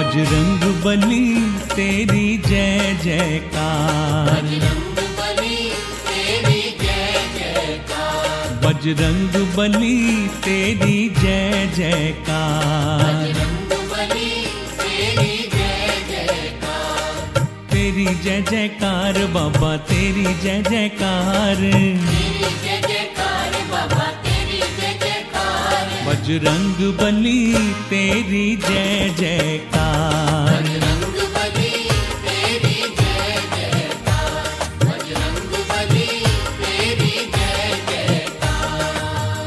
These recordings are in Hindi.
बजरंग बली तेरी जय जयकार, बजरंग बली तेरी जय जयकार, बजरंग बली तेरी जय जयकार, बजरंग बली तेरी जय जयकार, तेरी जय जयकार बाबा तेरी जय जयकार, तेरी जय जयकार बाबा तेरी जय जयकार, बजरंग बली तेरी जय जयकार, बजरंग बली तेरी जय जयकार, बजरंग बली तेरी जय जयकार।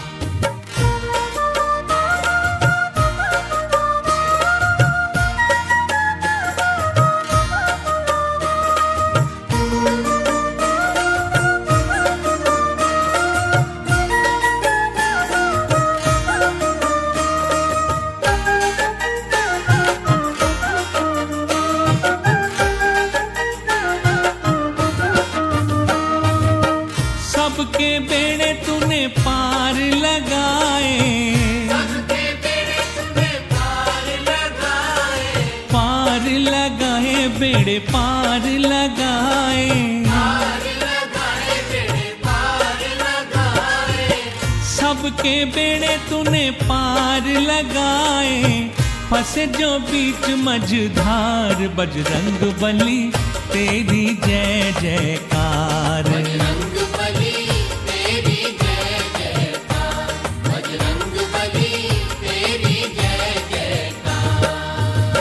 सबके बेड़े तूने पार लगाए, सबके बेड़े तूने पार लगाए, पार लगाए बेड़े पार लगाए, पार लगाए बेड़े पार लगाए, सबके बेड़े तूने पार लगाए, फंसे जो बीच मझधार, बजरंग बली तेरी जय जयकार, बजरंग बली तेरी जय जयकार, बजरंग बली तेरी जय जयकार।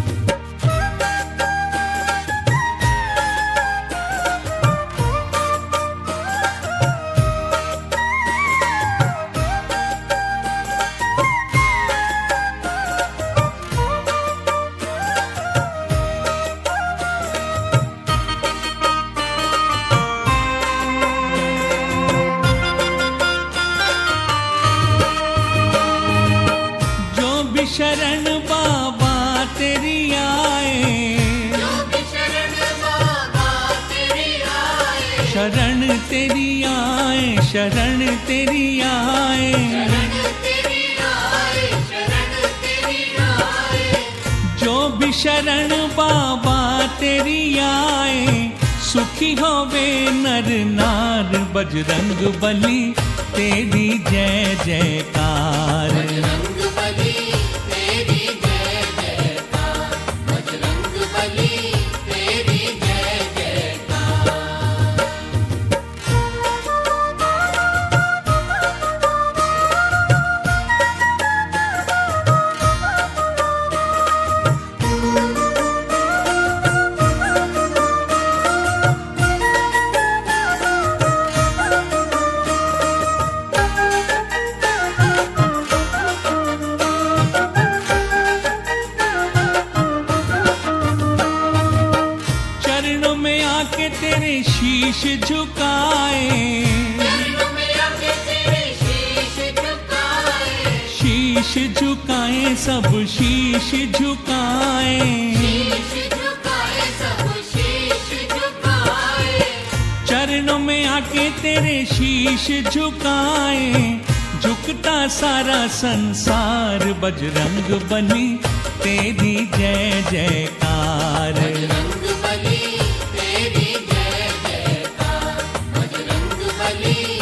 शरण बाबा तेरी आए, जो भी शरण बाबा तेरी आए, शरण तेरी आए, शरण तेरी आए, शरण तेरी आए, शरण तेरी आए, जो भी शरण बाबा तेरी आए, सुखी होवे नर नार, बजरंग बली तेरी जय जयकार, बजरंग बली तेरी जय जयकार, बजरंग बली तेरी जय जयकार। चरणों में आके तेरे शीश झुकाए, चरणों में आके तेरे शीश झुकाए, शीश झुकाए सब शीश झुकाए, शीश झुकाए सब शीश झुकाए, चरणों में आके तेरे शीश झुकाए, झुकता सारा संसार, बजरंग बली तेरी जय जयकार, बजरंग बली तेरी जय जयकार, बजरंग बली